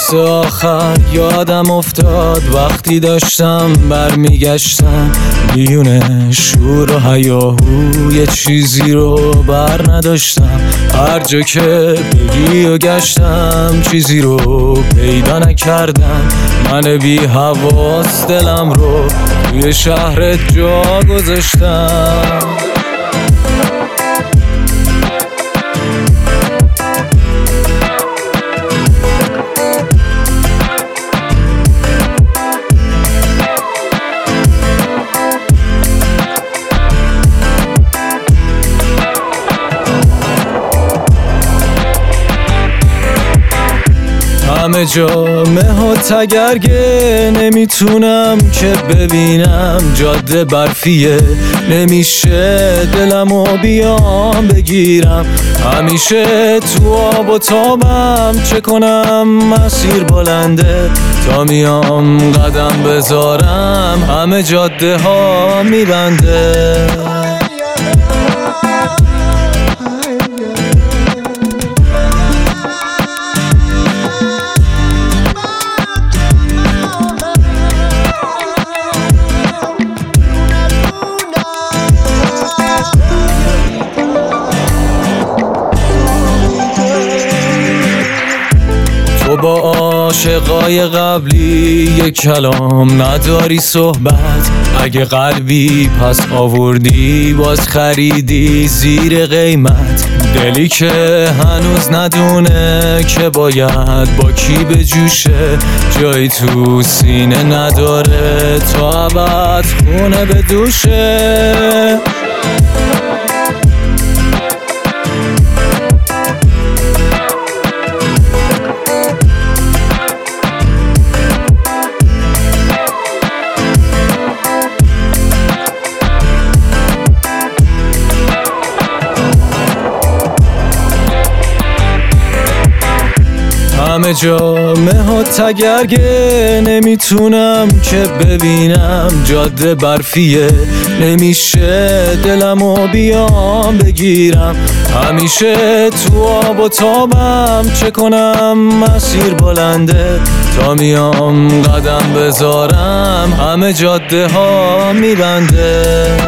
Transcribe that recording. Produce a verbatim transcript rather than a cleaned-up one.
واسه آخر یادم افتاد وقتی داشتم برمیگشتم میونه شور و هیاهو، یه چیزی رو بر نداشتم. هر جا که بگی و گشتم چیزی رو پیدا نکردم. من بی حواس دلم رو توی شهرت جا گذاشتم. همه جامه ها تگرگه، نمیتونم که ببینم جاده برفیه. نمیشه دلمو بیام بگیرم، همیشه تو آب و تابم. چه کنم مسیر بلنده تا میام قدم بذارم، همه جاده ها میبنده. تو با عاشقای قبلی یک کلام نداری صحبت. اگه قلبی پس آوردی باز خریدی زیر قیمت. دلی که هنوز ندونه که باید با کی بجوشه، جایی تو سینه نداره تا ابد خونه بدوشه. همه جامه ها تگرگه، نمیتونم که ببینم جاده برفیه. نمیشه دلمو بیام بگیرم، همیشه تو آب و تابم. چه کنم مسیر بلنده تا میام قدم بذارم، همه جاده ها میبنده.